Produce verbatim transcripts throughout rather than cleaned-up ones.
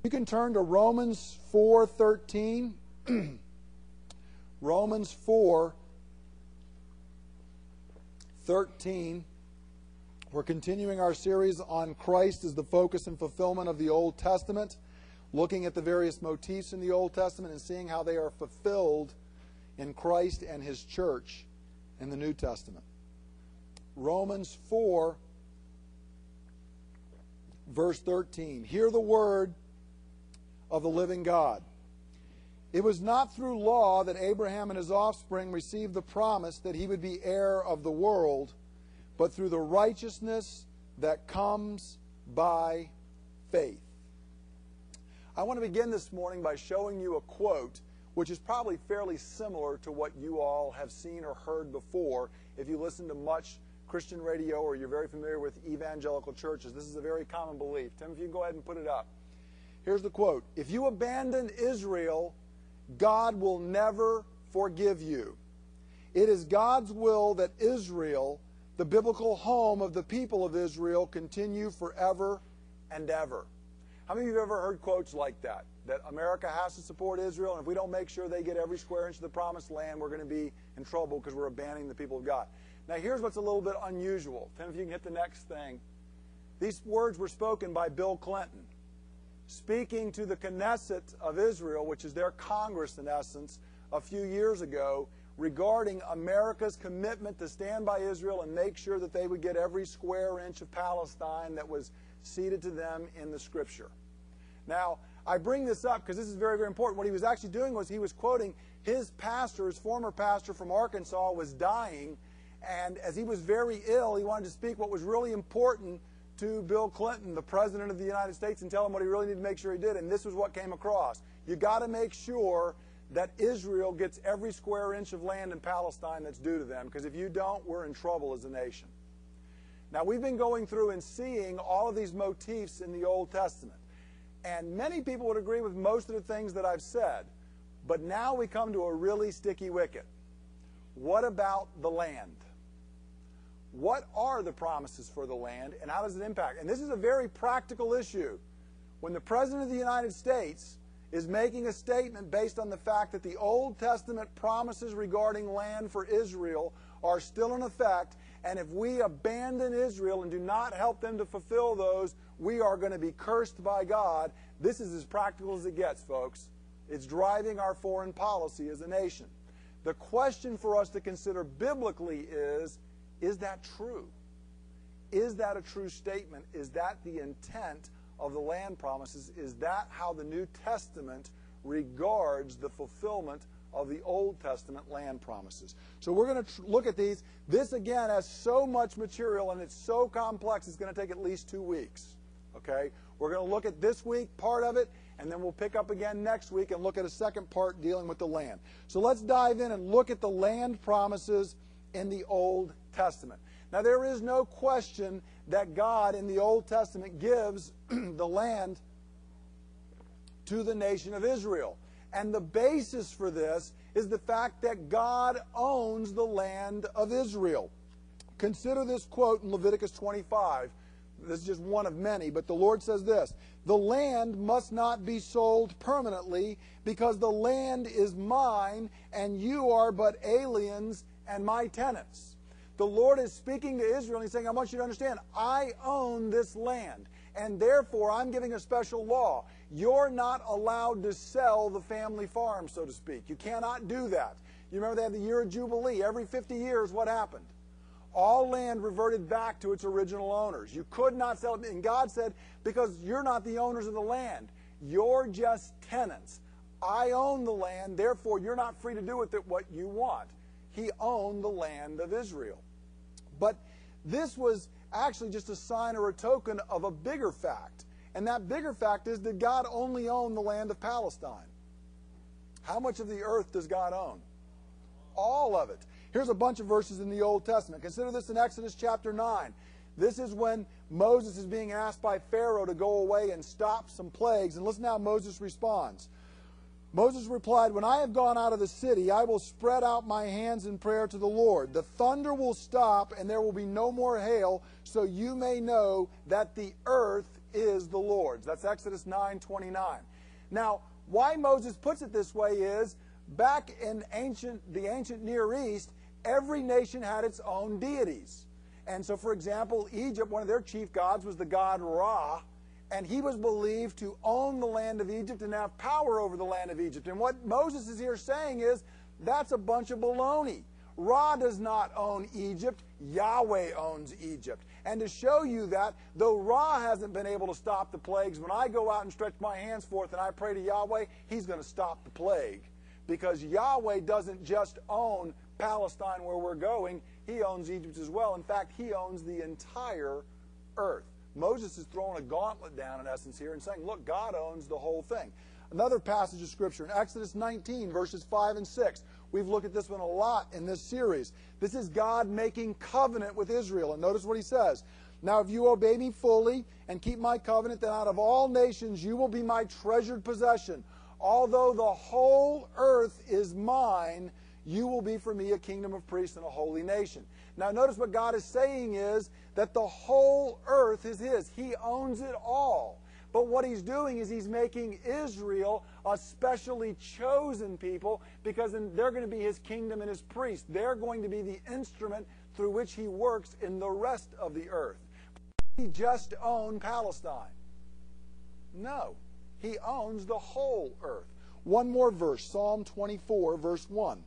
You can turn to Romans four thirteen. Romans four thirteen. We're continuing our series on Christ as the focus and fulfillment of the Old Testament, looking at the various motifs in the Old Testament and seeing how they are fulfilled in Christ and His church in the New Testament. Romans four, verse thirteen. Hear the word of the living God. It was not through law that Abraham and his offspring received the promise that he would be heir of the world, but through the righteousness that comes by faith. I want to begin this morning by showing you a quote which is probably fairly similar to what you all have seen or heard before. If you listen to much Christian radio or you're very familiar with evangelical churches, this is a very common belief. Tim, if you can go ahead and put it up. Here's the quote. If you abandon Israel, God will never forgive you. It is God's will that Israel, the biblical home of the people of Israel, continue forever and ever. How many of you have ever heard quotes like that? That America has to support Israel, and if we don't make sure they get every square inch of the promised land, we're going to be in trouble because we're abandoning the people of God. Now here's what's a little bit unusual. Tim, if you can hit the next thing. These words were spoken by Bill Clinton, speaking to the Knesset of Israel, which is their Congress in essence, a few years ago, regarding America's commitment to stand by Israel and make sure that they would get every square inch of Palestine that was ceded to them in the Scripture. Now, I bring this up because this is very, very important. What he was actually doing was he was quoting his pastor, his former pastor from Arkansas, was dying, and as he was very ill, he wanted to speak what was really important to Bill Clinton, the President of the United States, and tell him what he really needed to make sure he did, and this was what came across. You got to make sure that Israel gets every square inch of land in Palestine that's due to them, because if you don't, we're in trouble as a nation. Now, we've been going through and seeing all of these motifs in the Old Testament, and many people would agree with most of the things that I've said, but now we come to a really sticky wicket. What about the land? What are the promises for the land, and how does it impact? And this is a very practical issue. When the President of the United States is making a statement based on the fact that the Old Testament promises regarding land for Israel are still in effect, and if we abandon Israel and do not help them to fulfill those, we are going to be cursed by God. This is as practical as it gets, folks. It's driving our foreign policy as a nation. The question for us to consider biblically is, is that true? Is that a true statement? Is that the intent of the land promises? Is that how the New Testament regards the fulfillment of the Old Testament land promises? So we're going to look at these. This, again, has so much material, and it's so complex, it's going to take at least two weeks. Okay? We're going to look at this week, part of it, and then we'll pick up again next week and look at a second part dealing with the land. So let's dive in and look at the land promises in the Old Testament. Now, there is no question that God in the Old Testament gives the land to the nation of Israel. And the basis for this is the fact that God owns the land of Israel. Consider this quote in Leviticus twenty-five. This is just one of many, but the Lord says this: "The land must not be sold permanently, because the land is mine, and you are but aliens and my tenants." The Lord is speaking to Israel, and He's saying, I want you to understand, I own this land, and therefore I'm giving a special law. You're not allowed to sell the family farm, so to speak. You cannot do that. You remember they had the year of Jubilee. Every fifty years, what happened? All land reverted back to its original owners. You could not sell it. And God said, because you're not the owners of the land, you're just tenants. I own the land, therefore you're not free to do with it what you want. He owned the land of Israel. But this was actually just a sign or a token of a bigger fact. And that bigger fact is that God only owned the land of Palestine. How much of the earth does God own? All of it. Here's a bunch of verses in the Old Testament. Consider this in Exodus chapter nine. This is when Moses is being asked by Pharaoh to go away and stop some plagues. And listen how Moses responds. Moses replied, "When I have gone out of the city, I will spread out my hands in prayer to the Lord. The thunder will stop, and there will be no more hail, so you may know that the earth is the Lord's. That's Exodus nine twenty-nine. Now, why Moses puts it this way is, back in ancient the ancient Near East, every nation had its own deities. And so, for example, Egypt, one of their chief gods was the god Ra, and he was believed to own the land of Egypt and have power over the land of Egypt. And what Moses is here saying is, that's a bunch of baloney. Ra does not own Egypt. Yahweh owns Egypt. And to show you that, though Ra hasn't been able to stop the plagues, when I go out and stretch my hands forth and I pray to Yahweh, he's going to stop the plague. Because Yahweh doesn't just own Palestine where we're going, he owns Egypt as well. In fact, he owns the entire earth. Moses is throwing a gauntlet down, in essence, here and saying, look, God owns the whole thing. Another passage of Scripture in Exodus nineteen, verses five and six. We've looked at this one a lot in this series. This is God making covenant with Israel. And notice what he says. Now, if you obey me fully and keep my covenant, then out of all nations you will be my treasured possession. Although the whole earth is mine, you will be for me a kingdom of priests and a holy nation. Now, notice what God is saying is that the whole earth is his. He owns it all. But what he's doing is he's making Israel a specially chosen people, because they're going to be his kingdom and his priests. They're going to be the instrument through which he works in the rest of the earth. He just owned Palestine. No. He owns the whole earth. One more verse, Psalm twenty-four, verse one.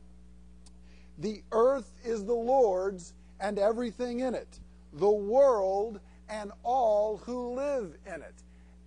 The earth is the Lord's and everything in it, the world and all who live in it.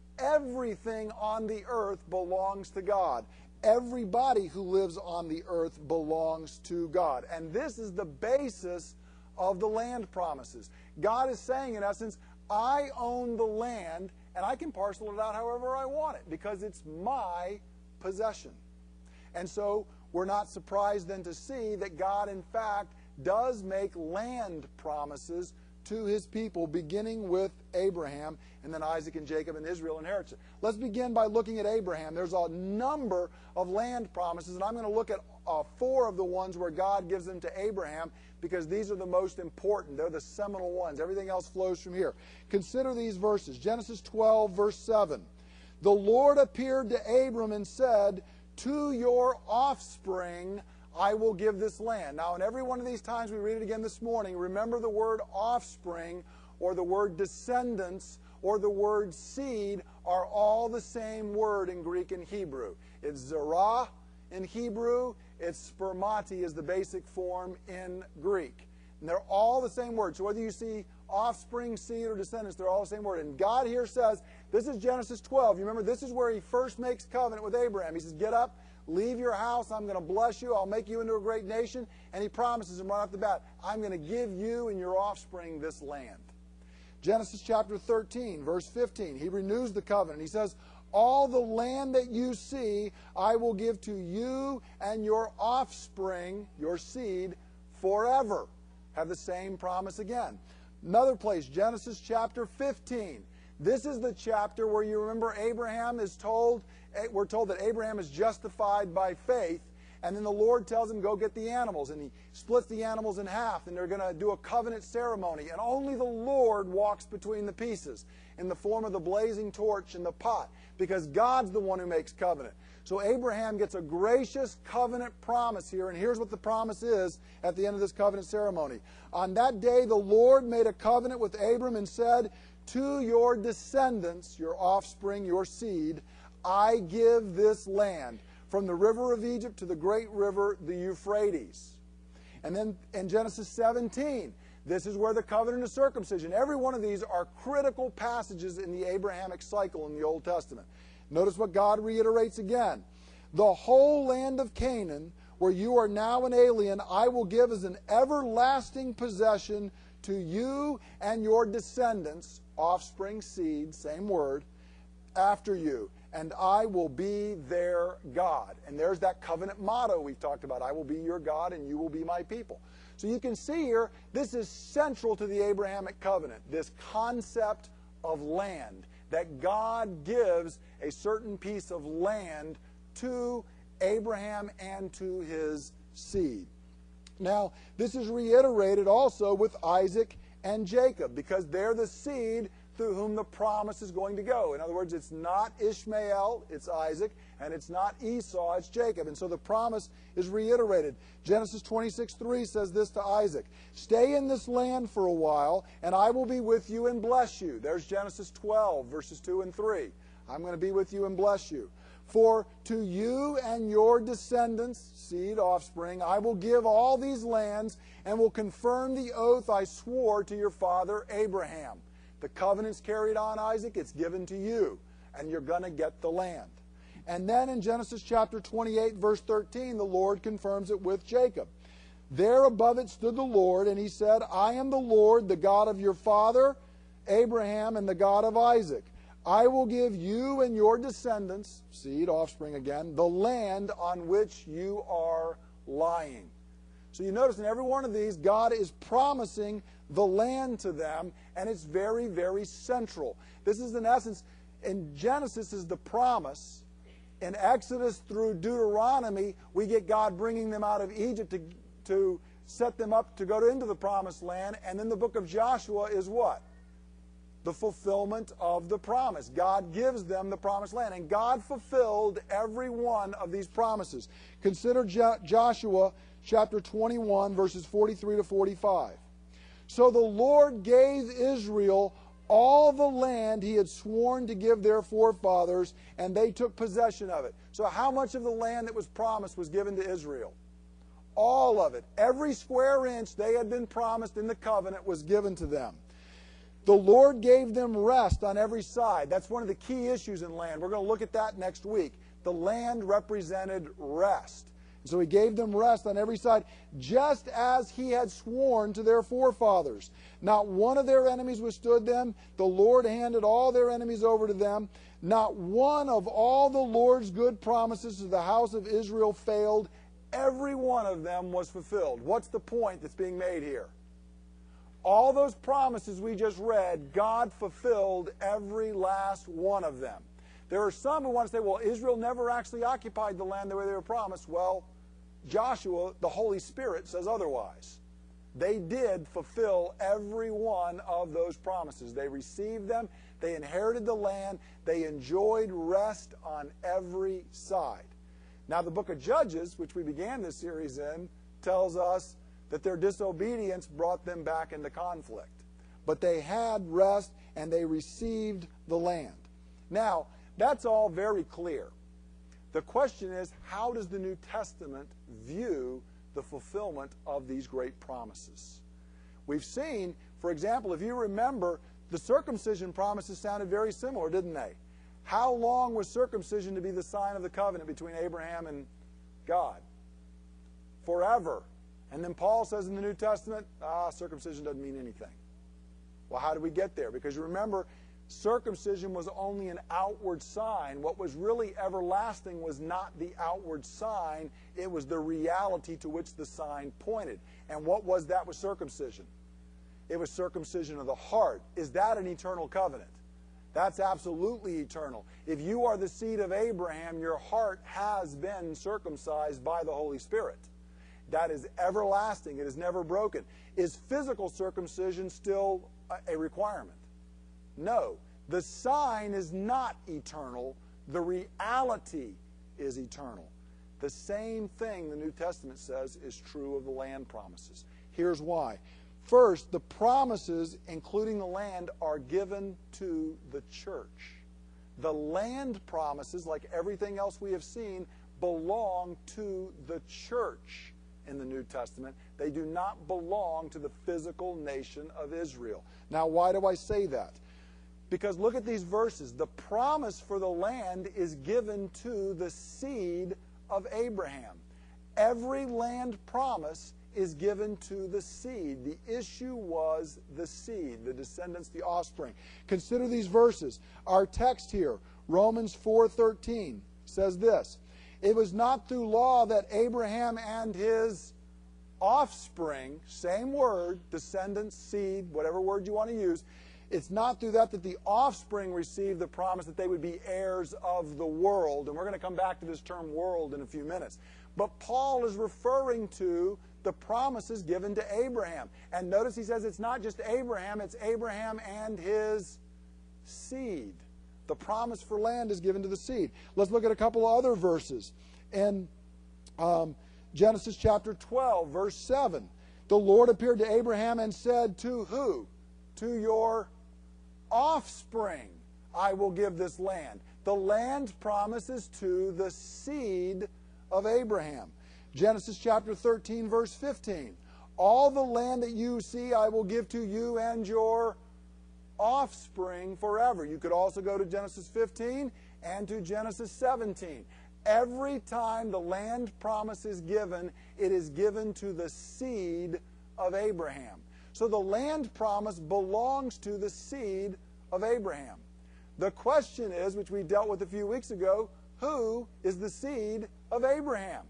Everything on the earth belongs to God. Everybody who lives on the earth belongs to God. And this is the basis of the land promises. God is saying, in essence, I own the land, and I can parcel it out however I want it, because it's my possession. And so we're not surprised then to see that God, in fact, does make land promises to his people, beginning with Abraham, and then Isaac and Jacob and Israel inherits it. Let's begin by looking at Abraham. There's a number of land promises, and I'm going to look at uh, four of the ones where God gives them to Abraham, because these are the most important. They're the seminal ones. Everything else flows from here. Consider these verses. Genesis twelve, verse seven. The Lord appeared to Abram and said, to your offspring I will give this land. Now, in every one of these times we read it again this morning, remember the word offspring or the word descendants or the word seed are all the same word in Greek and Hebrew. It's zerah in Hebrew. It's spermati is the basic form in Greek. And they're all the same word. So whether you see offspring, seed, or descendants, they're all the same word. And God here says, this is Genesis twelve. You remember, this is where he first makes covenant with Abraham. He says, get up, leave your house, I'm going to bless you, I'll make you into a great nation. And he promises him right off the bat, I'm going to give you and your offspring this land. Genesis chapter thirteen, verse fifteen, he renews the covenant. He says, all the land that you see, I will give to you and your offspring, your seed, forever. Have the same promise again. Another place, Genesis chapter fifteen. This is the chapter where you remember Abraham is told, we're told that Abraham is justified by faith, and then the Lord tells him, go get the animals, and he splits the animals in half, and they're going to do a covenant ceremony, and only the Lord walks between the pieces in the form of the blazing torch and the pot, because God's the one who makes covenant. So Abraham gets a gracious covenant promise here, and here's what the promise is at the end of this covenant ceremony. On that day the Lord made a covenant with Abram and said, to your descendants, your offspring, your seed, I give this land, from the river of Egypt to the great river, the Euphrates. And then in Genesis seventeen, this is where the covenant of circumcision. Every one of these are critical passages in the Abrahamic cycle in the Old Testament. Notice what God reiterates again. The whole land of Canaan, where you are now an alien, I will give as an everlasting possession to you and your descendants, offspring, seed, same word, after you. And I will be their God. And there's that covenant motto we've talked about. I will be your God and you will be my people. So you can see here, this is central to the Abrahamic covenant, this concept of land, that God gives a certain piece of land to Abraham and to his seed. Now, this is reiterated also with Isaac and Jacob, because they're the seed through whom the promise is going to go. In other words, it's not Ishmael, it's Isaac, and it's not Esau, it's Jacob. And so the promise is reiterated. Genesis twenty-six three says this to Isaac, "Stay in this land for a while, and I will be with you and bless you." There's Genesis twelve, verses two and three. I'm going to be with you and bless you. "For to you and your descendants," seed, offspring, "I will give all these lands and will confirm the oath I swore to your father Abraham." The covenant's carried on, Isaac. It's given to you, and you're going to get the land. And then in Genesis chapter twenty-eight, verse thirteen, the Lord confirms it with Jacob. "There above it stood the Lord, and he said, I am the Lord, the God of your father Abraham, and the God of Isaac. I will give you and your descendants," seed, offspring again, "the land on which you are lying." So you notice in every one of these, God is promising the land to them, and it's very, very central. This is, in essence, in Genesis is the promise. In Exodus through Deuteronomy, we get God bringing them out of Egypt to, to set them up to go into the promised land. And then the book of Joshua is what? The fulfillment of the promise. God gives them the promised land. And God fulfilled every one of these promises. Consider Jo- Joshua chapter twenty-one, verses forty-three to forty-five. "So the Lord gave Israel all the land he had sworn to give their forefathers, and they took possession of it." So how much of the land that was promised was given to Israel? All of it. Every square inch they had been promised in the covenant was given to them. "The Lord gave them rest on every side." That's one of the key issues in land. We're going to look at that next week. The land represented rest. So he gave them rest on every side, just as he had sworn to their forefathers. Not one of their enemies withstood them. The Lord handed all their enemies over to them. Not one of all the Lord's good promises to the house of Israel failed. Every one of them was fulfilled. What's the point that's being made here? All those promises we just read, God fulfilled every last one of them. There are some who want to say, well, Israel never actually occupied the land the way they were promised. Well, Joshua, the Holy Spirit, says otherwise. They did fulfill every one of those promises. They received them. They inherited the land. They enjoyed rest on every side. Now, the book of Judges, which we began this series in, tells us that their disobedience brought them back into conflict. But they had rest, and they received the land. Now, that's all very clear. The question is, how does the New Testament view the fulfillment of these great promises? We've seen, for example, if you remember, the circumcision promises sounded very similar, didn't they? How long was circumcision to be the sign of the covenant between Abraham and God? Forever. And then Paul says in the New Testament, ah, circumcision doesn't mean anything. Well, how did we get there? Because you remember, circumcision was only an outward sign. What was really everlasting was not the outward sign. It was the reality to which the sign pointed. And what was that with circumcision? It was circumcision of the heart. Is that an eternal covenant? That's absolutely eternal. If you are the seed of Abraham, your heart has been circumcised by the Holy Spirit. That is everlasting. It is never broken. Is physical circumcision still a requirement? No. The sign is not eternal. The reality is eternal. The same thing the New Testament says is true of the land promises. Here's why. First, the promises, including the land, are given to the church. The land promises, like everything else we have seen, belong to the church in the New Testament. They do not belong to the physical nation of Israel. Now, why do I say that? Because look at these verses. The promise for the land is given to the seed of Abraham. Every land promise is given to the seed. The issue was the seed, the descendants, the offspring. Consider these verses. Our text here, Romans four thirteen, says this: "It was not through law that Abraham and his offspring," same word, descendants, seed, whatever word you want to use, it's not through that that the offspring received the promise that they would be heirs of the world. And we're going to come back to this term world in a few minutes. But Paul is referring to the promises given to Abraham. And notice he says it's not just Abraham, it's Abraham and his seed. The promise for land is given to the seed. Let's look at a couple of other verses. In um, Genesis chapter twelve, verse seven, the Lord appeared to Abraham and said, to who? To your offspring I will give this land. The land promises to the seed of Abraham. Genesis chapter thirteen, verse fifteen. All the land that you see I will give to you and your offspring forever. You could also go to Genesis fifteen and to Genesis seventeen. Every time the land promise is given, it is given to the seed of Abraham. So the land promise belongs to the seed of Abraham. The question is, which we dealt with a few weeks ago, who is the seed of Abraham?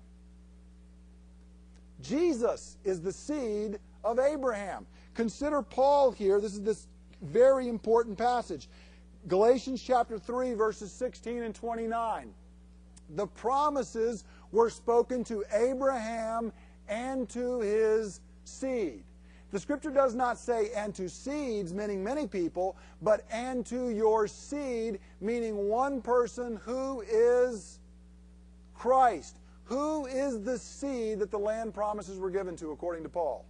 Jesus is the seed of Abraham. Consider Paul here. This is this very important passage. Galatians chapter three, verses sixteen and twenty-nine. The promises were spoken to Abraham and to his seed. The Scripture does not say, and to seeds, meaning many people, but and to your seed, meaning one person who is Christ. Who is the seed that the land promises were given to, according to Paul?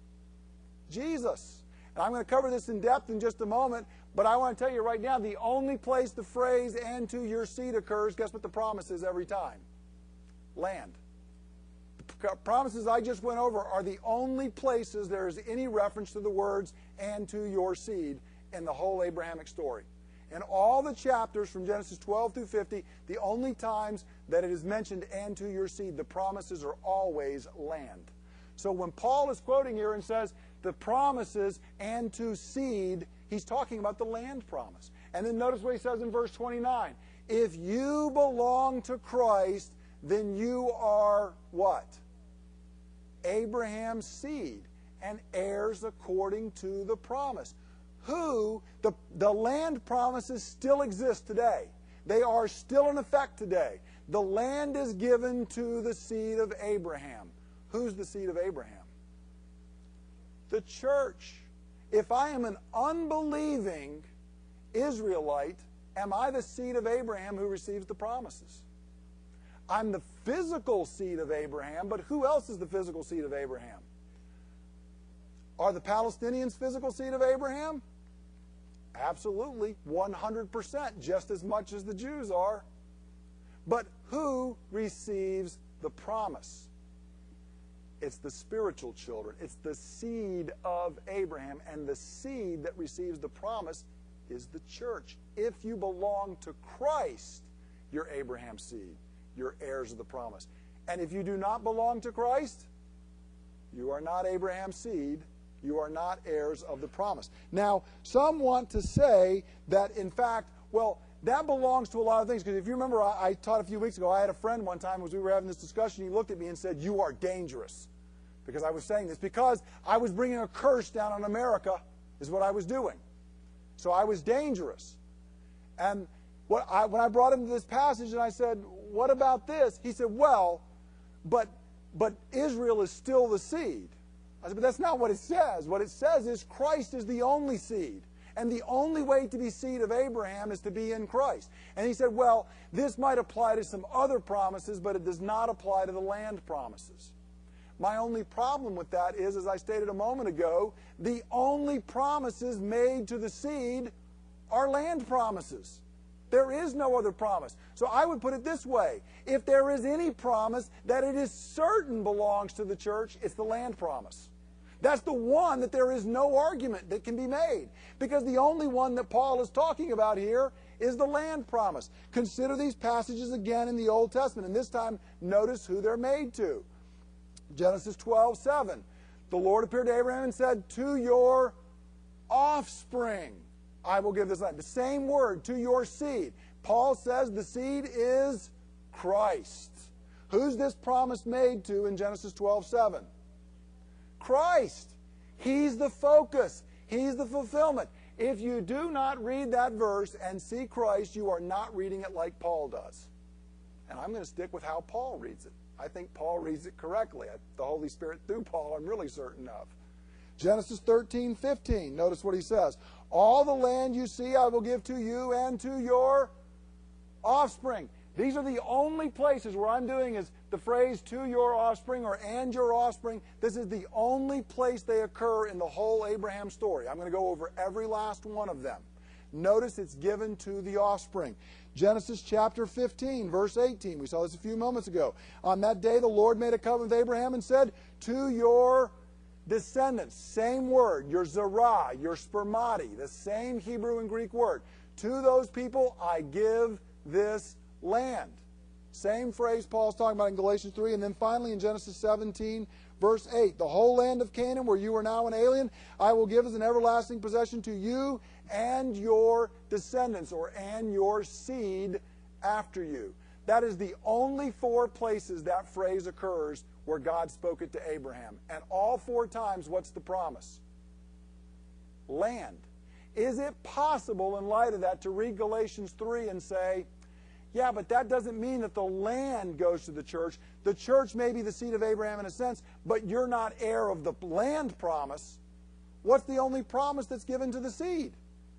Jesus. And I'm going to cover this in depth in just a moment, but I want to tell you right now, the only place the phrase, and to your seed, occurs, guess what the promise is every time? Land. The promises I just went over are the only places there is any reference to the words, and to your seed, in the whole Abrahamic story. In all the chapters from Genesis twelve through fifty, the only times that it is mentioned, and to your seed, the promises are always land. So when Paul is quoting here and says the promises, and to seed, he's talking about the land promise. And then notice what he says in verse twenty-nine. If you belong to Christ, then you are what? Abraham's seed and heirs according to the promise. Who, the, the land promises still exist today. They are still in effect today. The land is given to the seed of Abraham. Who's the seed of Abraham? The church. If I am an unbelieving Israelite, am I the seed of Abraham who receives the promises? I'm the physical seed of Abraham, but who else is the physical seed of Abraham? Are the Palestinians physical seed of Abraham? Absolutely, one hundred percent, just as much as the Jews are. But who receives the promise? It's the spiritual children. It's the seed of Abraham, and the seed that receives the promise is the church. If you belong to Christ, you're Abraham's seed. You're heirs of the promise. And if you do not belong to Christ, you are not Abraham's seed. You are not heirs of the promise. Now, some want to say that, in fact, well, that belongs to a lot of things. Because if you remember, I, I taught a few weeks ago, I had a friend one time as we were having this discussion, he looked at me and said, you are dangerous. Because I was saying this. Because I was bringing a curse down on America is what I was doing. So I was dangerous. And what I, when I brought him to this passage and I said, what about this? He said, well, but, but Israel is still the seed. I said, but that's not what it says. What it says is Christ is the only seed. And the only way to be seed of Abraham is to be in Christ. And he said, well, this might apply to some other promises, but it does not apply to the land promises. My only problem with that is, as I stated a moment ago, the only promises made to the seed are land promises. There is no other promise. So I would put it this way. If there is any promise that it is certain belongs to the church, it's the land promise. That's the one that there is no argument that can be made. Because the only one that Paul is talking about here is the land promise. Consider these passages again in the Old Testament. And this time, notice who they're made to. Genesis twelve seven. The Lord appeared to Abraham and said, to your offspring I will give this land. The same word, to your seed. Paul says the seed is Christ. Who's this promise made to in Genesis twelve seven? Christ. He's the focus. He's the fulfillment. If you do not read that verse and see Christ, you are not reading it like Paul does. And I'm going to stick with how Paul reads it. I think Paul reads it correctly. The Holy Spirit through Paul, I'm really certain of. Genesis thirteen fifteen. Notice what he says. All the land you see I will give to you and to your offspring. These are the only places where I'm doing is the phrase to your offspring or and your offspring. This is the only place they occur in the whole Abraham story. I'm going to go over every last one of them. Notice it's given to the offspring. Genesis chapter fifteen, verse eighteen. We saw this a few moments ago. On that day the Lord made a covenant with Abraham and said, to your descendants, same word, your zerah, your spermati, the same Hebrew and Greek word. To those people I give this land. Same phrase Paul's talking about in Galatians three. And then finally in Genesis seventeen, verse eight. The whole land of Canaan, where you are now an alien, I will give as an everlasting possession to you and your descendants, or and your seed after you. That is the only four places that phrase occurs where God spoke it to Abraham. And all four times, what's the promise? Land. Is it possible, in light of that, to read Galatians three and say, yeah, but that doesn't mean that the land goes to the church. The church may be the seed of Abraham in a sense, but you're not heir of the land promise. What's the only promise that's given to the seed?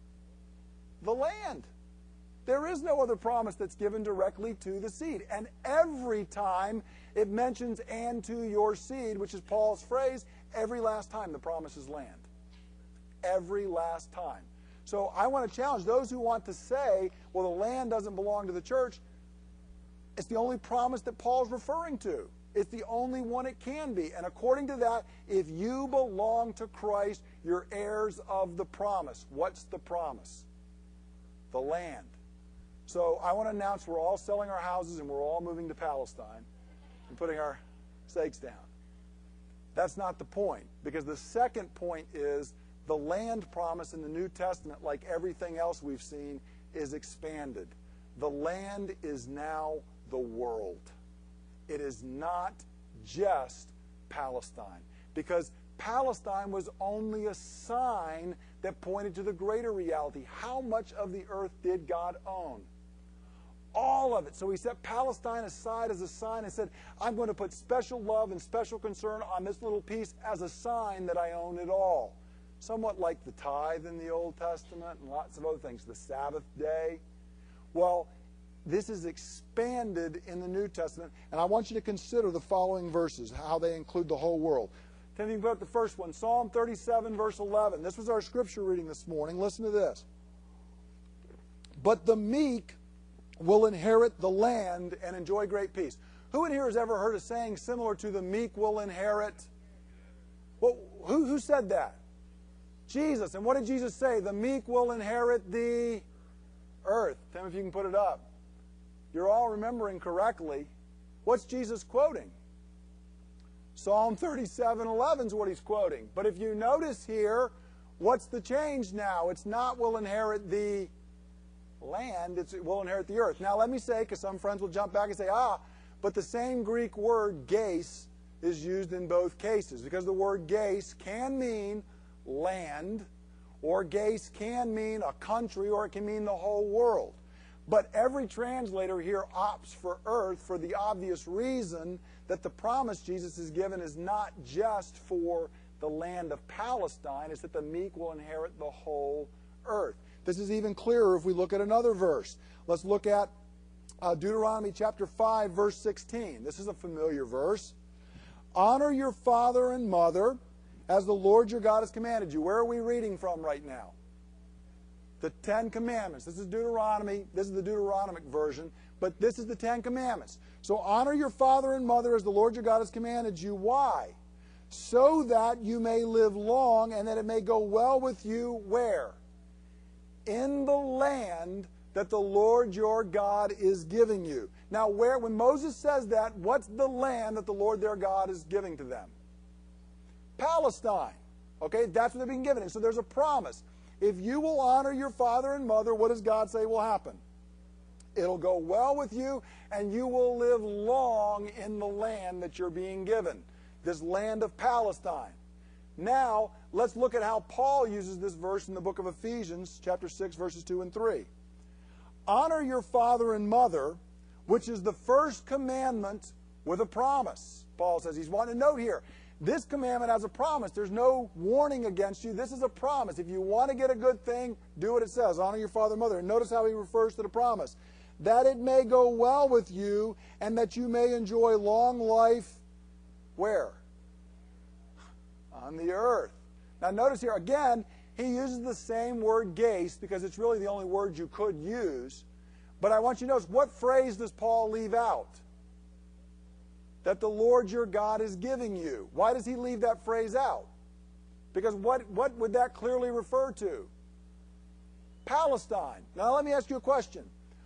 The land. There is no other promise that's given directly to the seed. And every time it mentions and to your seed, which is Paul's phrase, every last time the promise is land. Every last time. So I want to challenge those who want to say, well, the land doesn't belong to the church. It's the only promise that Paul's referring to. It's the only one it can be. And according to that, if you belong to Christ, you're heirs of the promise. What's the promise? The land. So I want to announce we're all selling our houses and we're all moving to Palestine and putting our stakes down. That's not the point, because the second point is the land promise in the New Testament, like everything else we've seen, is expanded. The land is now the world. It is not just Palestine, because Palestine was only a sign that pointed to the greater reality. How much of the earth did God own? All of it. So he set Palestine aside as a sign and said, I'm going to put special love and special concern on this little piece as a sign that I own it all. Somewhat like the tithe in the Old Testament and lots of other things, the Sabbath day. Well, this is expanded in the New Testament, and I want you to consider the following verses, how they include the whole world. Then you can put up the first one, Psalm thirty-seven, verse eleven. This was our scripture reading this morning. Listen to this. But the meek will inherit the land and enjoy great peace. Who in here has ever heard a saying similar to the meek will inherit? Well, who, who said that? Jesus. And what did Jesus say? The meek will inherit the earth. Tim, if you can put it up. You're all remembering correctly. What's Jesus quoting? Psalm thirty-seven eleven is what he's quoting. But if you notice here, what's the change now? It's not will inherit the land, it's will inherit the earth. Now let me say, because some friends will jump back and say, ah, but the same Greek word, geis, is used in both cases. Because the word geis can mean land, or geis can mean a country, or it can mean the whole world. But every translator here opts for earth for the obvious reason that the promise Jesus has given is not just for the land of Palestine, it's that the meek will inherit the whole earth. This is even clearer if we look at another verse. Let's look at uh, Deuteronomy chapter five, verse sixteen. This is a familiar verse. Honor your father and mother as the Lord your God has commanded you. Where are we reading from right now? The Ten Commandments. This is Deuteronomy. This is the Deuteronomic version, but this is the Ten Commandments. So honor your father and mother as the Lord your God has commanded you. Why? So that you may live long and that it may go well with you where? In the land that the Lord your God is giving you. Now, where when Moses says that, what's the land that the Lord their God is giving to them? Palestine. Okay, that's what they're being given. And so there's a promise. If you will honor your father and mother, what does God say will happen? It'll go well with you, and you will live long in the land that you're being given, this land of Palestine. Now, let's look at how Paul uses this verse in the book of Ephesians, chapter six, verses two and three. Honor your father and mother, which is the first commandment with a promise. Paul says he's wanting to note here. This commandment has a promise. There's no warning against you. This is a promise. If you want to get a good thing, do what it says. Honor your father and mother. And notice how he refers to the promise. That it may go well with you and that you may enjoy long life. Where? On the earth. Now notice here, again, he uses the same word gace because it's really the only word you could use. But I want you to notice, what phrase does Paul leave out? That the Lord your God is giving you. Why does he leave that phrase out? Because what, what would that clearly refer to? Palestine. Now let me ask you a question.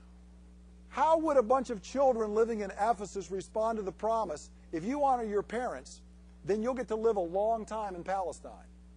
How would a bunch of children living in Ephesus respond to the promise, if you honor your parents, then you'll get to live a long time in Palestine?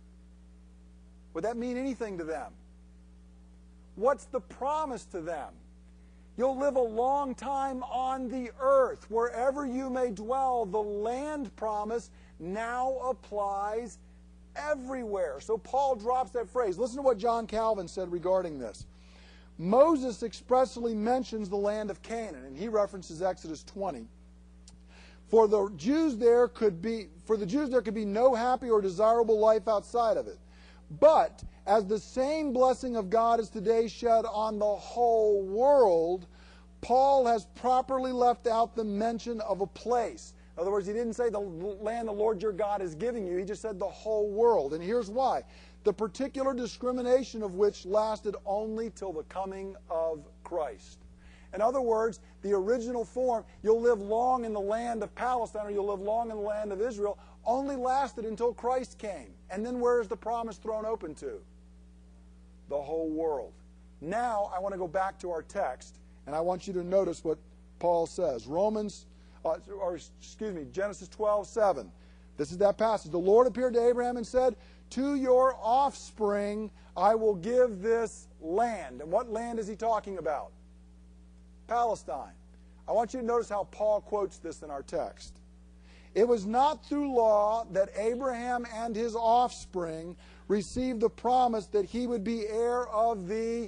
Would that mean anything to them? What's the promise to them? You'll live a long time on the earth. Wherever you may dwell, the land promise now applies everywhere. So Paul drops that phrase. Listen to what John Calvin said regarding this. Moses expressly mentions the land of Canaan, and he references Exodus twenty. For the Jews there could be, for the Jews there could be no happy or desirable life outside of it. But as the same blessing of God is today shed on the whole world, Paul has properly left out the mention of a place. In other words, he didn't say the land the Lord your God is giving you. He just said the whole world. And here's why. The particular discrimination of which lasted only till the coming of Christ. In other words, the original form, you'll live long in the land of Palestine or you'll live long in the land of Israel, only lasted until Christ came. And then where is the promise thrown open to? The whole world. Now I want to go back to our text, and I want you to notice what Paul says. Romans, uh, or excuse me, Genesis twelve seven. This is that passage. The Lord appeared to Abraham and said, to your offspring I will give this land. And what land is he talking about? Palestine. I want you to notice how Paul quotes this in our text. It was not through law that Abraham and his offspring received the promise that he would be heir of the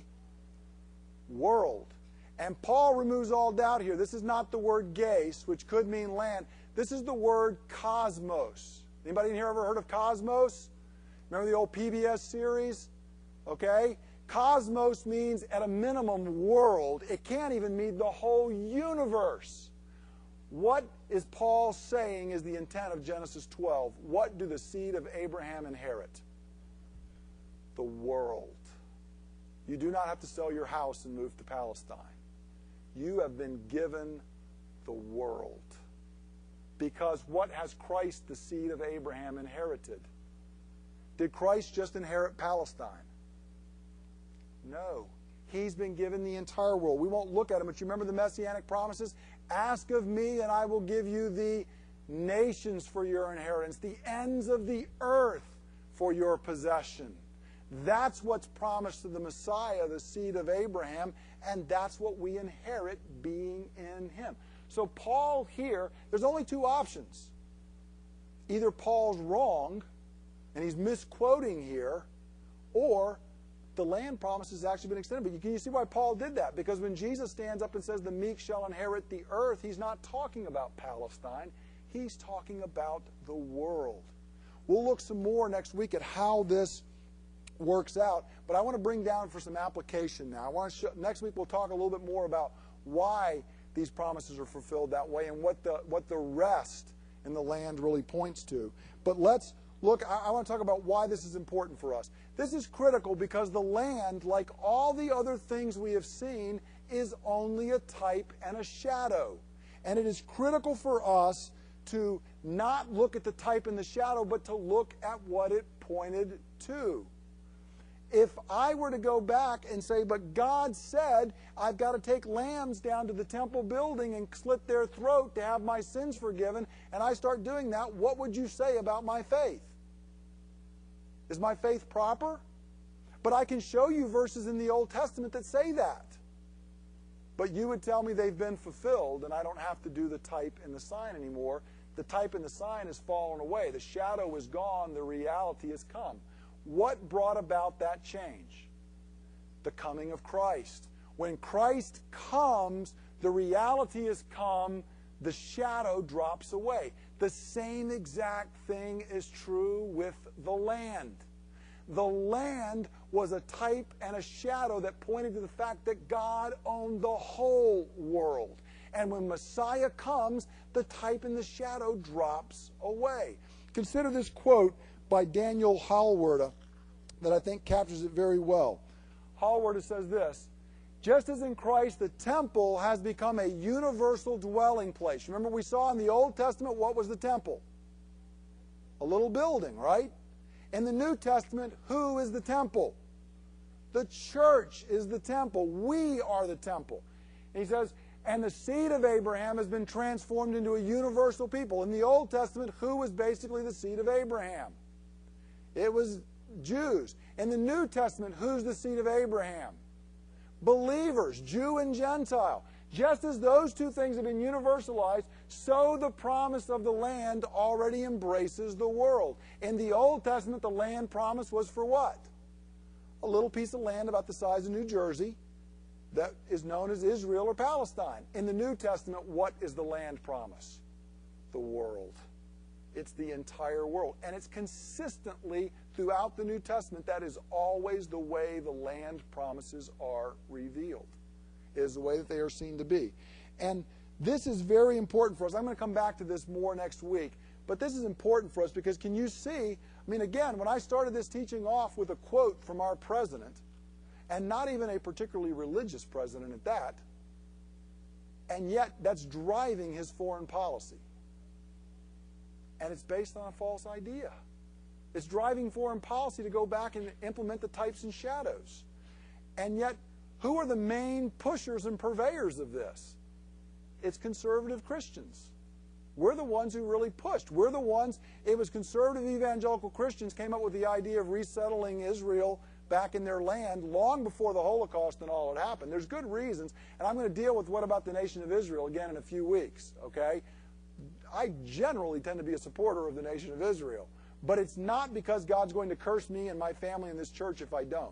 world. And Paul removes all doubt here. This is not the word gace, which could mean land. This is the word cosmos. Anybody in here ever heard of cosmos? Remember the old P B S series? Okay? Cosmos means, at a minimum, world. It can't even mean the whole universe. What is Paul saying is the intent of Genesis twelve? What do the seed of Abraham inherit? The world. You do not have to sell your house and move to Palestine. You have been given the world. Because what has Christ, the seed of Abraham, inherited? Did Christ just inherit Palestine? No. He's been given the entire world. We won't look at him, but you remember the Messianic promises? Ask of me, and I will give you the nations for your inheritance, the ends of the earth for your possession. That's what's promised to the Messiah, the seed of Abraham, and that's what we inherit being in him. So Paul here, there's only two options. Either Paul's wrong, and he's misquoting here, or the land promise has actually been extended. But can you see why Paul did that? Because when Jesus stands up and says the meek shall inherit the earth, he's not talking about Palestine. He's talking about the world. We'll look some more next week at how this works out. But I want to bring down for some application now. I want to show, next week we'll talk a little bit more about why these promises are fulfilled that way and what the, what the rest in the land really points to. But let's look, I, I want to talk about why this is important for us. This is critical because the land, like all the other things we have seen, is only a type and a shadow. And it is critical for us to not look at the type and the shadow, but to look at what it pointed to. If I were to go back and say, but God said I've got to take lambs down to the temple building and slit their throat to have my sins forgiven, and I start doing that, what would you say about my faith? Is my faith proper? But I can show you verses in the Old Testament that say that. But you would tell me they've been fulfilled, and I don't have to do the type and the sign anymore. The type and the sign has fallen away. The shadow is gone. The reality has come. What brought about that change? The coming of Christ. When Christ comes, the reality has come the shadow drops away. The same exact thing is true with the land. The land was a type and a shadow that pointed to the fact that God owned the whole world. And when Messiah comes, the type and the shadow drops away. Consider this quote by Daniel Hallward that I think captures it very well. Hallward says this: just as in Christ the temple has become a universal dwelling place. Remember, we saw in the Old Testament, what was the temple? A little building, right? In the New Testament, who is the temple? The church is the temple. We are the temple. And he says, and the seed of Abraham has been transformed into a universal people. In the Old Testament, who was basically the seed of Abraham? It was Jews. In the New Testament, who's the seed of Abraham? Believers, Jew and Gentile. Just as those two things have been universalized, so the promise of the land already embraces the world. In the Old Testament, the land promise was for what? A little piece of land about the size of New Jersey that is known as Israel or Palestine. In the New Testament, what is the land promise? The world. It's the entire world. And it's consistently throughout the New Testament, that is always the way the land promises are revealed. It is the way that they are seen to be. And this is very important for us. I'm going to come back to this more next week. But this is important for us because can you see, I mean, again, when I started this teaching off with a quote from our president, and not even a particularly religious president at that, and yet that's driving his foreign policy. And it's based on a false idea. It's driving foreign policy to go back and implement the types and shadows. And yet, who are the main pushers and purveyors of this? It's conservative Christians. We're the ones who really pushed. We're the ones, it was conservative evangelical Christians came up with the idea of resettling Israel back in their land long before the Holocaust and all had happened. There's good reasons, and I'm going to deal with what about the nation of Israel again in a few weeks, okay? I generally tend to be a supporter of the nation of Israel, but it's not because God's going to curse me and my family in this church if I don't,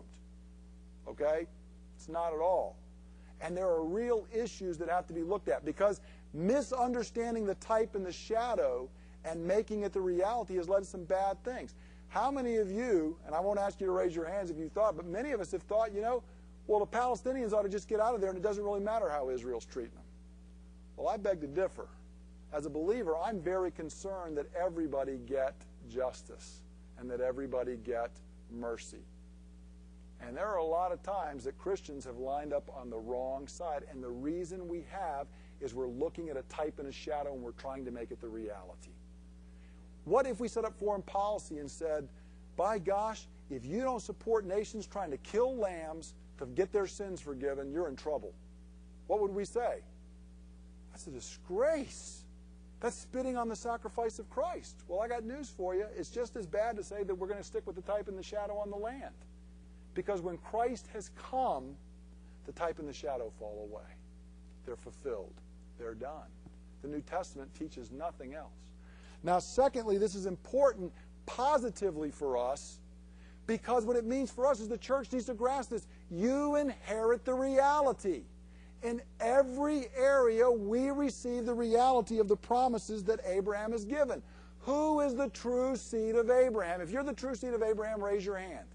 okay? It's not at all. And there are real issues that have to be looked at because misunderstanding the type and the shadow and making it the reality has led to some bad things. How many of you, and I won't ask you to raise your hands if you thought, but many of us have thought, you know, well, the Palestinians ought to just get out of there and it doesn't really matter how Israel's treating them. Well, I beg to differ. As a believer, I'm very concerned that everybody get justice and that everybody get mercy. And there are a lot of times that Christians have lined up on the wrong side, and the reason we have is we're looking at a type and a shadow and we're trying to make it the reality. What if we set up foreign policy and said, by gosh, if you don't support nations trying to kill lambs to get their sins forgiven, you're in trouble? What would we say? That's a disgrace. That's spitting on the sacrifice of Christ. Well, I got news for you. It's just as bad to say that we're going to stick with the type and the shadow on the land. Because when Christ has come, the type and the shadow fall away. They're fulfilled. They're done. The New Testament teaches nothing else. Now, secondly, this is important positively for us because what it means for us is the church needs to grasp this. You inherit the reality. In every area, we receive the reality of the promises that Abraham has given. Who is the true seed of Abraham? If you're the true seed of Abraham, raise your hand.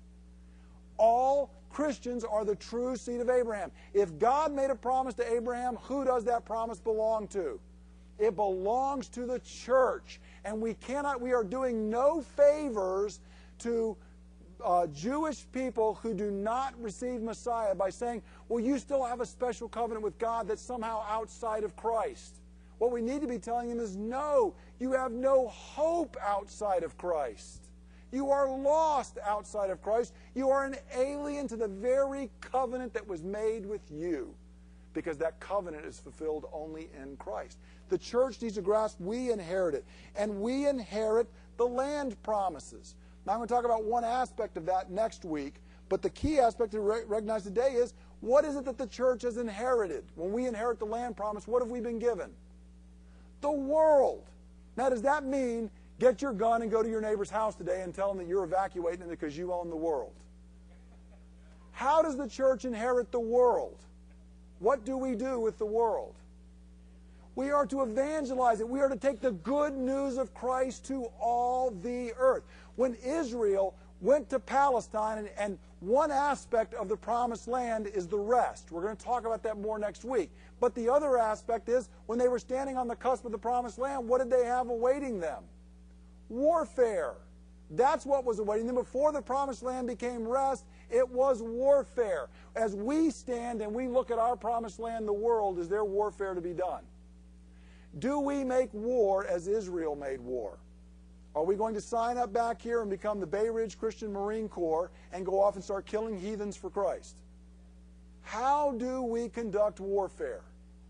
All Christians are the true seed of Abraham. If God made a promise to Abraham, who does that promise belong to? It belongs to the church. And we cannot, we are doing no favors to uh, Jewish people who do not receive Messiah by saying, well, you still have a special covenant with God that's somehow outside of Christ. What we need to be telling them is, no, you have no hope outside of Christ. You are lost outside of Christ. You are an alien to the very covenant that was made with you, because that covenant is fulfilled only in Christ. The church needs to grasp we inherit it, and we inherit the land promises. Now I'm going to talk about one aspect of that next week, but the key aspect to recognize today is, what is it that the church has inherited? When we inherit the land promise, what have we been given? The world. Now does that mean get your gun and go to your neighbor's house today and tell them that you're evacuating them because you own the world? How does the church inherit the world? What do we do with the world? We are to evangelize it. We are to take the good news of Christ to all the earth. When Israel went to Palestine, and, and one aspect of the promised land is the rest. We're going to talk about that more next week. But the other aspect is, when they were standing on the cusp of the promised land, what did they have awaiting them? Warfare. That's what was awaiting them. Before the promised land became rest, it was warfare. As we stand and we look at our promised land, the world, is there warfare to be done? Do we make war as Israel made war? Are we going to sign up back here and become the Bay Ridge Christian Marine Corps and go off and start killing heathens for Christ? How do we conduct warfare?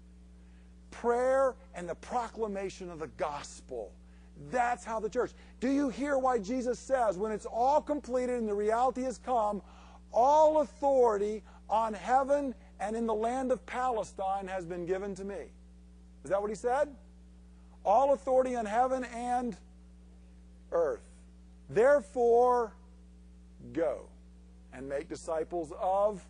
Prayer and the proclamation of the gospel. That's how the church. Do you hear why Jesus says, when it's all completed and the reality has come, all authority on heaven and in the land of Palestine has been given to me? Is that what he said? All authority on heaven and earth. Therefore, go and make disciples of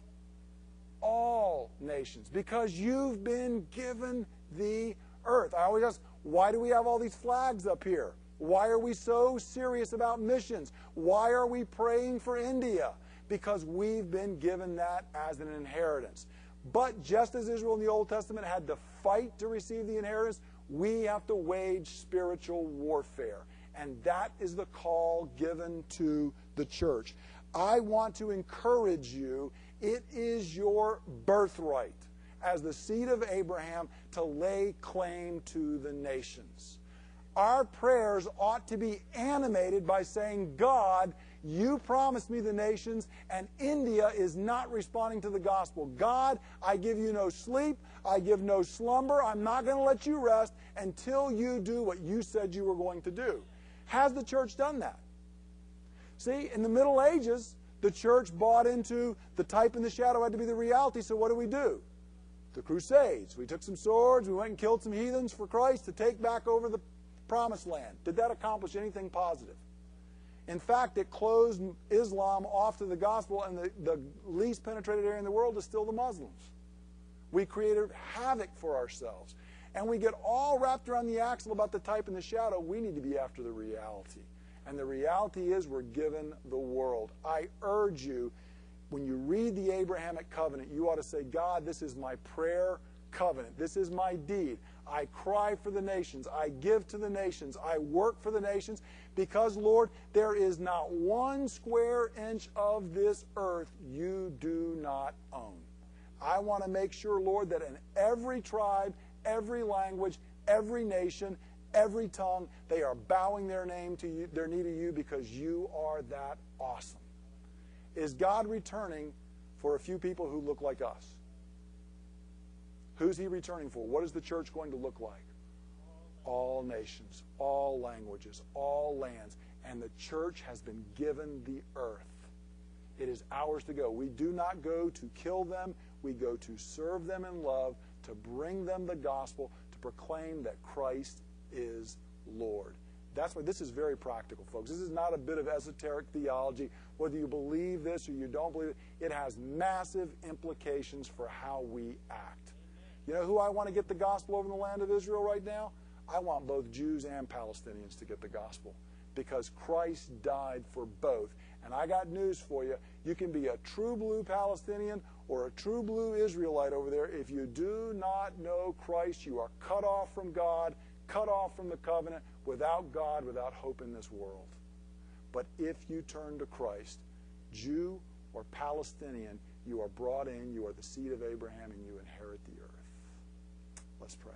all nations, because you've been given the earth. I always ask, why do we have all these flags up here? Why are we so serious about missions? Why are we praying for India? Because we've been given that as an inheritance. But just as Israel in the Old Testament had to fight to receive the inheritance, we have to wage spiritual warfare. And that is the call given to the church. I want to encourage you, it is your birthright as the seed of Abraham to lay claim to the nations. Our prayers ought to be animated by saying, God, you promised me the nations, and India is not responding to the gospel. God, I give you no sleep. I give no slumber. I'm not going to let you rest until you do what you said you were going to do. Has the church done that? See, in the Middle Ages, the church bought into the type and the shadow had to be the reality, so what do we do? The Crusades. We took some swords, we went and killed some heathens for Christ to take back over the promised land. Did that accomplish anything positive? In fact, it closed Islam off to the gospel, and the, the least penetrated area in the world is still the Muslims. We created havoc for ourselves. And we get all wrapped around the axle about the type and the shadow. We need to be after the reality. And the reality is we're given the world. I urge you, when you read the Abrahamic covenant, you ought to say, God, this is my prayer covenant. This is my deed. I cry for the nations. I give to the nations. I work for the nations because, Lord, there is not one square inch of this earth you do not own. I want to make sure, Lord, that in every tribe, every language, every nation, every tongue, they are bowing their name to you, their knee to you, because you are that awesome. Is God returning for a few people who look like us? Who's he returning for? What is the church going to look like? All nations, all languages, all lands. And the church has been given the earth. It is ours to go. We do not go to kill them. We go to serve them in love, to bring them the gospel, to proclaim that Christ is Lord. That's why this is very practical, folks. This is not a bit of esoteric theology. Whether you believe this or you don't believe it, it has massive implications for how we act. You know who I want to get the gospel over in the land of Israel right now? I want both Jews and Palestinians to get the gospel, because Christ died for both. And I got news for you. You can be a true blue Palestinian or a true blue Israelite over there. If you do not know Christ, you are cut off from God, cut off from the covenant, without God, without hope in this world. But if you turn to Christ, Jew or Palestinian, you are brought in, you are the seed of Abraham, and you inherit the earth. Let's pray.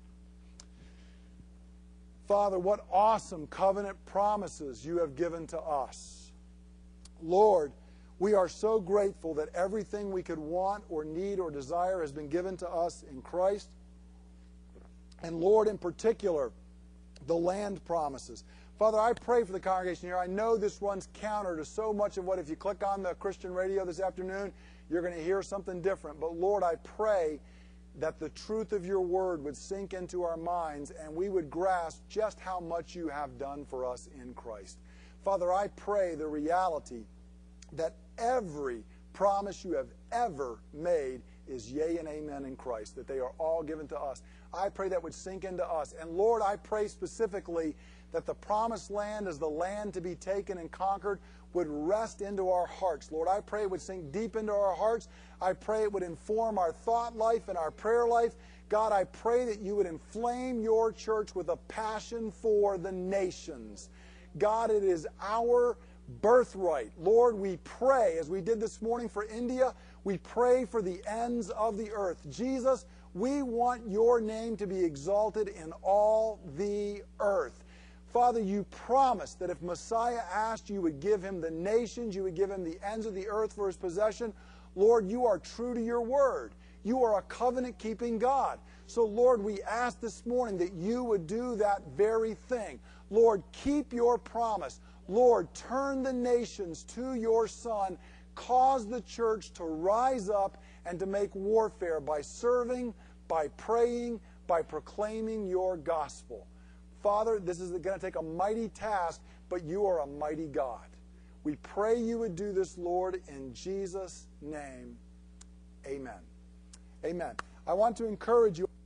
Father, what awesome covenant promises you have given to us. Lord, we are so grateful that everything we could want or need or desire has been given to us in Christ. And Lord, in particular, the land promises. Father, I pray for the congregation here. I know this runs counter to so much of what, if you click on the Christian radio this afternoon, you're going to hear something different. But Lord, I pray that the truth of your word would sink into our minds and we would grasp just how much you have done for us in Christ. Father, I pray the reality that every promise you have ever made is yea and amen in Christ, that they are all given to us. I pray that would sink into us. And Lord, I pray specifically that the promised land as the land to be taken and conquered would rest into our hearts. Lord, I pray it would sink deep into our hearts. I pray it would inform our thought life and our prayer life. God, I pray that you would inflame your church with a passion for the nations. God, it is our birthright. Lord, we pray, as we did this morning for India, we pray for the ends of the earth. Jesus, we want your name to be exalted in all the earth. Father, you promised that if Messiah asked, you would give him the nations, you would give him the ends of the earth for his possession. Lord, you are true to your word. You are a covenant-keeping God. So, Lord, we ask this morning that you would do that very thing. Lord, keep your promise. Lord, turn the nations to your Son. Cause the church to rise up and to make warfare by serving, by praying, by proclaiming your gospel. Father, this is going to take a mighty task, but you are a mighty God. We pray you would do this, Lord, in Jesus' name. Amen. Amen. I want to encourage you.